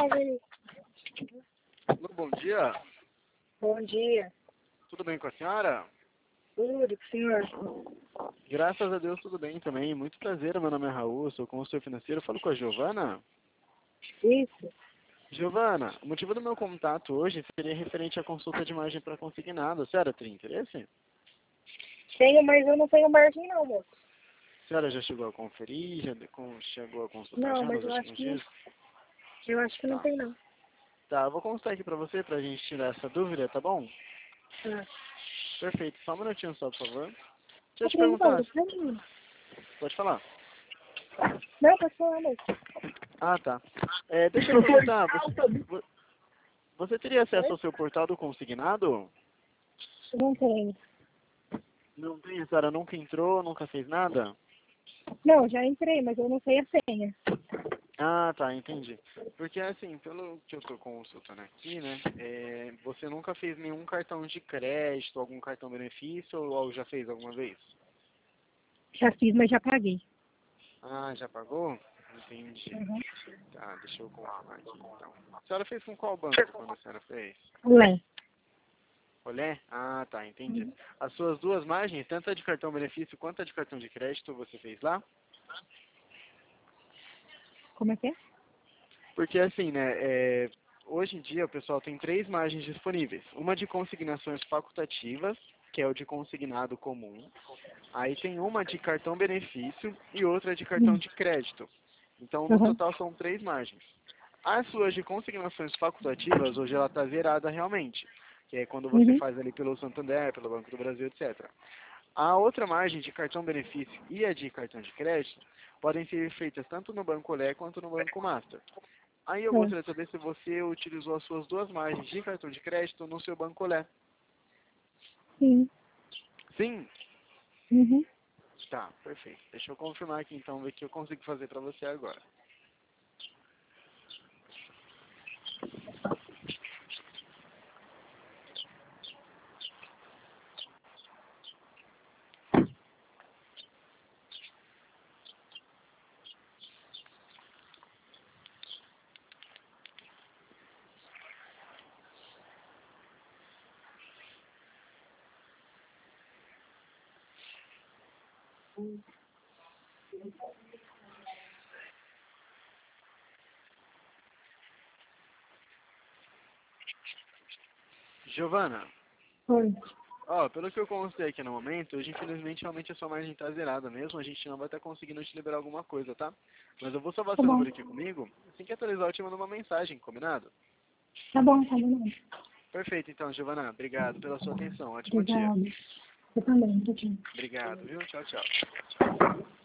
salve aí. Alô, bom dia. Bom dia. Tudo bem com a senhora? Tudo, senhor. Graças a Deus, tudo bem também. Muito prazer, meu nome é Raul, sou consultor financeiro. Falo com a Giovana. Isso. Giovana, o motivo do meu contato hoje seria referente à consulta de margem para consignado. A senhora tem interesse? Tenho, mas eu não tenho margem não, moço. A senhora já chegou a conferir? Chegou a consultar Não, já mas nos eu acho últimos que não. dias? Eu acho que não Tá. tem não. Tá, eu vou consultar aqui para você, para a gente tirar essa dúvida, tá bom? Ah. Perfeito. Só um minutinho só, por favor. Deixa eu te Acreditou, perguntar. não. Pode falar. Não, pode falar, moço. Ah, tá. Deixa eu perguntar. Você teria acesso ao seu portal do consignado? Não tenho. Não tem, a senhora nunca entrou, nunca fez nada? Não, já entrei, mas eu não sei a senha. Ah, tá, entendi. Porque assim, pelo que eu tô consultando aqui, né, você nunca fez nenhum cartão de crédito, algum cartão benefício, ou já fez alguma vez? Já fiz, mas já paguei. Ah, já pagou? Entendi. Uhum. Tá, deixa eu confirmar aqui então. A senhora fez com qual banco quando a senhora fez? Ué. Olé? Ah, tá, entendi. As suas duas margens, tanto a de cartão benefício quanto a de cartão de crédito, você fez lá? Como é que é? Porque assim, né, hoje em dia o pessoal tem três margens disponíveis. Uma de consignações facultativas, que é o de consignado comum. Aí tem uma de cartão benefício e outra de cartão de crédito. Então, no Uhum. total são três margens. As suas de consignações facultativas, hoje ela está zerada realmente, que é quando você Uhum. faz ali pelo Santander, pelo Banco do Brasil, etc. A outra margem de cartão benefício e a de cartão de crédito podem ser feitas tanto no Banco Olé quanto no Banco Master. Aí eu É. gostaria de saber se você utilizou as suas duas margens de cartão de crédito no seu Banco Olé. Sim. Sim? Uhum. Tá, perfeito. Deixa eu confirmar aqui então, ver o que eu consigo fazer para você agora. Giovana, Oi. ó, pelo que eu constei aqui no momento, hoje infelizmente realmente a sua margem tá zerada mesmo, a gente não vai estar conseguindo te liberar alguma coisa, tá? Mas eu vou salvar Tá seu bom. número aqui comigo, assim que atualizar eu te mando uma mensagem, combinado? Tá bom, tá bom. Perfeito então, Giovana, obrigado pela sua atenção, ótimo dia. Obrigada. Eu também, tchau, tchau. Obrigado, viu? Tchau, tchau.